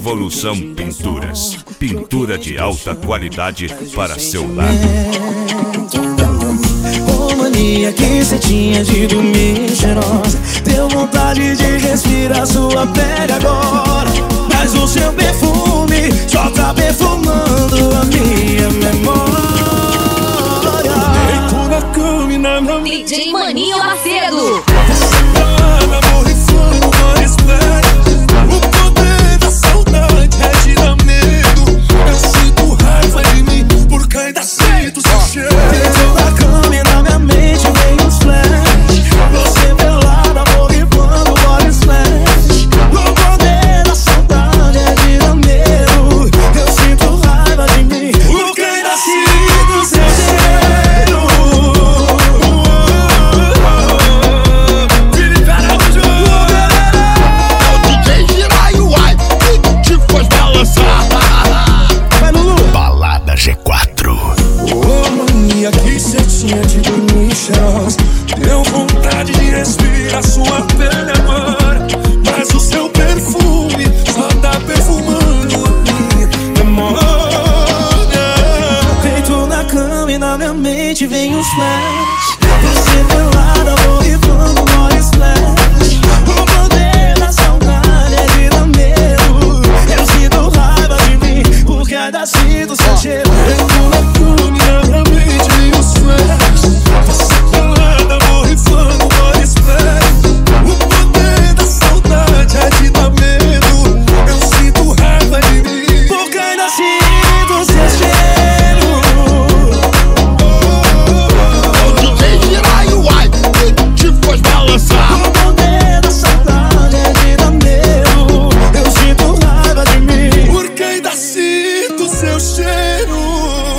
Revolução Pinturas. Pintura de alta qualidade para seu lar. Ô mania que cê tinha de dormir cheirosa, deu vontade de respirar sua pele agora. Mas o seu perfume só tá perfumando a minha memória. Deito na cama e na minha DJ Maninho Macedo. Deu vontade de respirar sua pele agora. Mas o seu perfume só tá perfumando a minha memória. Deito na cama e na minha mente vem uns flash. Você pelada, borrifando mole splash. O poder da saudade é de dar medo. Eu sinto raiva de mim, porque ainda sinto seu cheiro. Deito na cama e na minha mente vem uns flash. Você pelada, borrifando mole splash. O poder da saudade é de dar medo. Eu sinto raiva de mim, porque ainda sinto seu cheiro. O DJ girar e o ai te faz balançar. O poder da saudade é de dar medo. Eu sinto raiva de mim, porque ainda sinto seu cheiro.